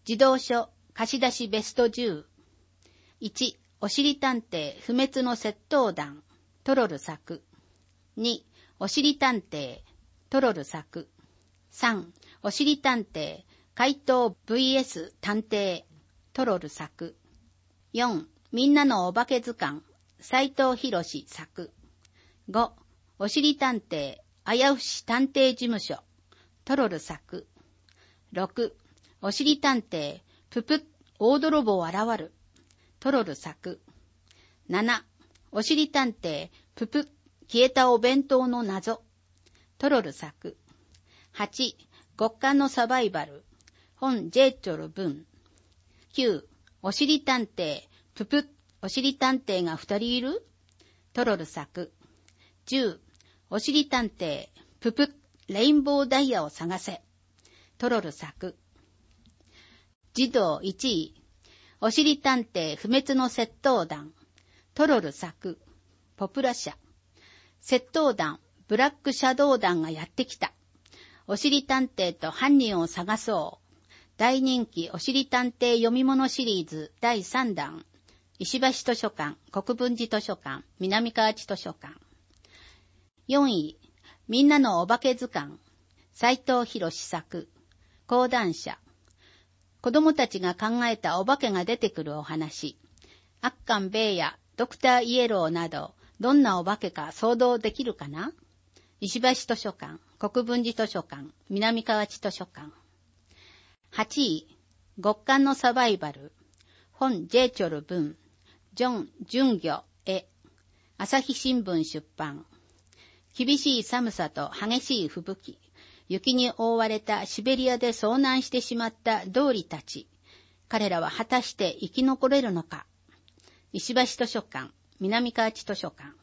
児童書貸し出しベスト10。1、おしりたんてい不滅の窃盗団、トロル作。2、おしりたんてい、トロル作。3、おしりたんてい怪盗 VS 探偵、トロル作。4、みんなのお化け図鑑、斉藤博作。5、おしりたんてい危うし探偵事務所、トロル作。6、おしりたんていぷぷ大泥棒現る、トロル作。7、おしりたんていぷぷ消えたお弁当の謎、トロル作。8、極寒のサバイバル、本ジェイチョル文。9、おしりたんていぷぷおしりたんていが2人いる、トロル作。10、おしりたんていぷぷレインボーダイヤを探せ、トロル作。児童1位、おしりたんてい不滅の窃盗団、トロル作。ポプラ社。窃盗団ブラックシャドウ団がやってきた。おしりたんていと犯人を探そう。大人気おしりたんてい読み物シリーズ第3弾。石橋図書館、国分寺図書館、南河内図書館。4位、みんなのお化け図鑑、斉藤博作。講談社。子供たちが考えたお化けが出てくるお話。アッカンベイやドクターイエローなど、どんなお化けか想像できるかな？石橋図書館、国分寺図書館、南河内図書館。8位、極寒のサバイバル。本ジェイチョル文。ジョン・ジュンギョ絵。朝日新聞出版。厳しい寒さと激しい吹雪。雪に覆われたシベリアで遭難してしまったドーリたち。彼らは果たして生き残れるのか。石橋図書館、南河内図書館。